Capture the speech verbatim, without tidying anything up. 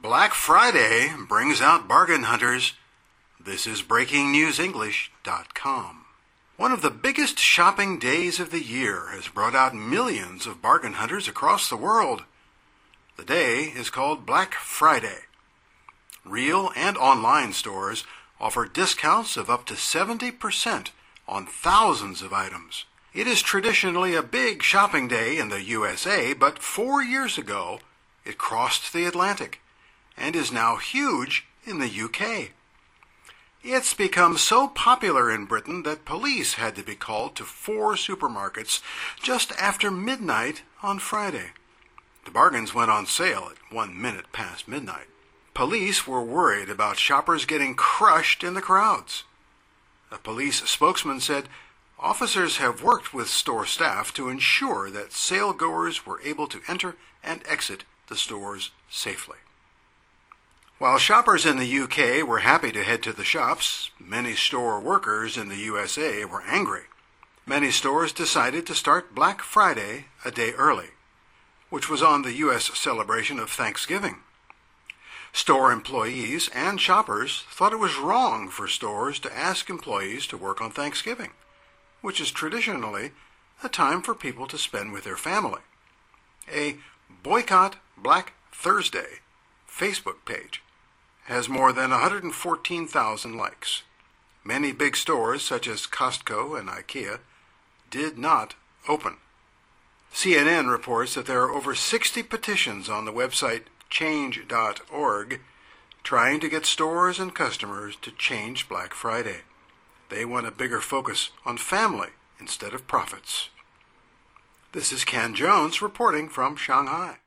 Black Friday brings out bargain hunters. This is breaking news english dot com. One of the biggest shopping days of the year has brought out millions of bargain hunters across the world. The day is called Black Friday. Real and online stores offer discounts of up to seventy percent on thousands of items. It is traditionally a big shopping day in the U S A, but four years ago it crossed the Atlantic and is now huge in the U K. It's become so popular in Britain that police had to be called to four supermarkets just after midnight on Friday. The bargains went on sale at one minute past midnight. Police were worried about shoppers getting crushed in the crowds. A police spokesman said officers have worked with store staff to ensure that sale-goers were able to enter and exit the stores safely. While shoppers in the U K were happy to head to the shops, many store workers in the U S A were angry. Many stores decided to start Black Friday a day early, which was on the U S celebration of Thanksgiving. Store employees and shoppers thought it was wrong for stores to ask employees to work on Thanksgiving, which is traditionally a time for people to spend with their family. A Boycott Black Thursday Facebook page has more than one hundred fourteen thousand likes. Many big stores, such as Costco and IKEA, did not open. C N N reports that there are over sixty petitions on the website change dot org trying to get stores and customers to change Black Friday. They want a bigger focus on family instead of profits. This is Ken Jones reporting from Shanghai.